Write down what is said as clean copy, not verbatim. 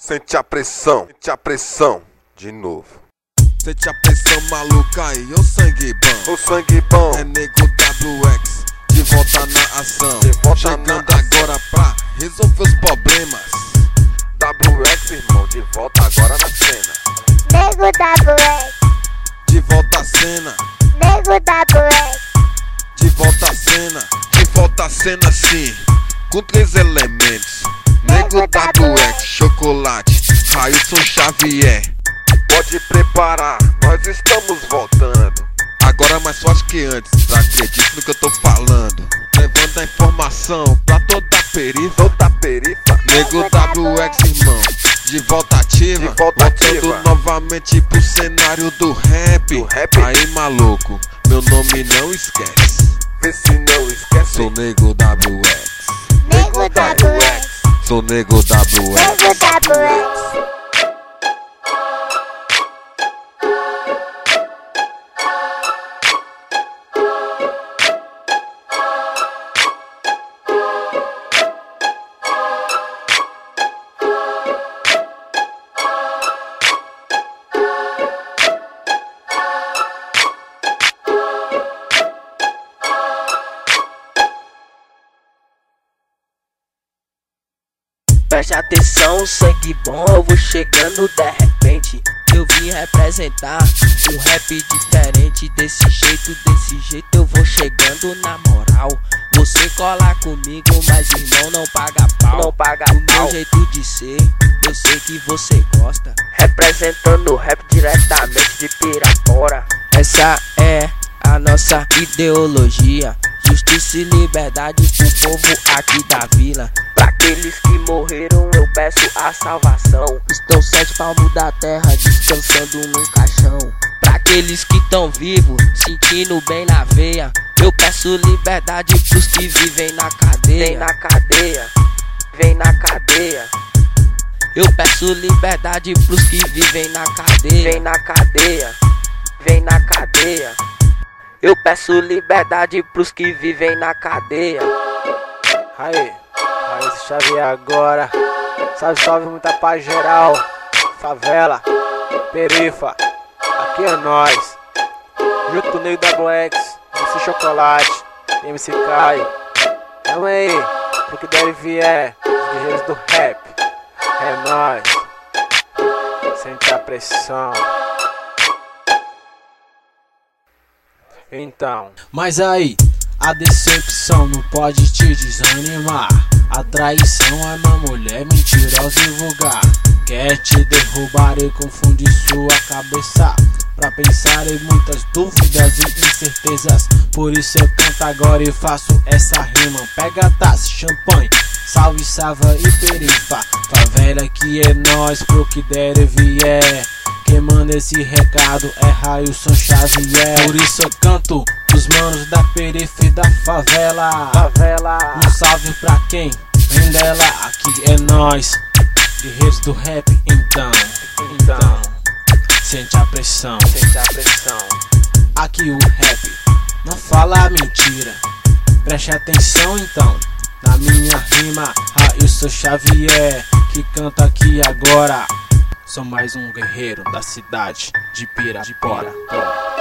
Sente a pressão, de novo. Sente a pressão maluca aí, ô sangue bom. O sangue bom É nego WX, de volta na ação. Chegando agora pra resolver os problemas. WX, irmão, de volta agora na cena. Nego WX, De volta à cena, nego WX, de volta à cena, de volta à cena sim. Com 3 elementos: nego WX, chocolate, Railson Xavier. Pode preparar, nós estamos voltando. Agora mais forte que antes, acredite no que eu tô falando. Levando a informação pra toda a perifa. Toda perifa, Nego WX, irmão, de volta ativa. De volta ativa. Voltando novamente pro cenário do rap. Do rap. Aí maluco, meu nome não esquece. vê se não esquece. Sou Nego WX, nego WX, sou Nego WX. nego WX. Preste atenção, sangue bom, eu vou chegando de repente. Eu vim representar um rap diferente. Desse jeito eu vou chegando na moral. Você cola comigo, mas irmão não paga pau. Não paga Do pau. meu jeito de ser, eu sei que você gosta. Representando o rap diretamente de Pirapora. Essa é a nossa ideologia. Justiça e liberdade pro povo aqui da vila. Pra aqueles que morreram eu peço a salvação. Estão 7 palmos da terra descansando num caixão. Pra aqueles que tão vivos, sentindo bem na veia, eu peço liberdade pros que vivem na cadeia. Vem na cadeia, vem na cadeia, Eu peço liberdade pros que vivem na cadeia. vem na cadeia, vem na cadeia. Eu peço liberdade pros que vivem na cadeia. Aí, Railson Xavier agora. Salve, salve, muita paz geral. Favela, perifa, aqui é nós. Junto com o Nego WX, MC Chocolate, MC Caio. Tamo aí, pro que der e vier, os guerreiros do rap. É nóis. Sente a pressão. Então, Mas aí, a decepção não pode te desanimar. A traição é uma mulher mentirosa e vulgar. Quer te derrubar e confunde sua cabeça, pra pensar em muitas dúvidas e incertezas. Por isso eu canto agora e faço essa rima. Pega taça, champanhe, salve, sava e perifa. Favela que é nós, pro que der e vier. Quem manda esse recado é Railson Xavier. Por isso eu canto os manos da periferia e da favela. Um salve pra quem vem dela, aqui é nós, guerreiros do rap. Então, sente a pressão. sente a pressão. Aqui o rap não fala mentira. Preste atenção então na minha rima. Railson Xavier que canta aqui agora. Sou mais um guerreiro da cidade de Pirapora.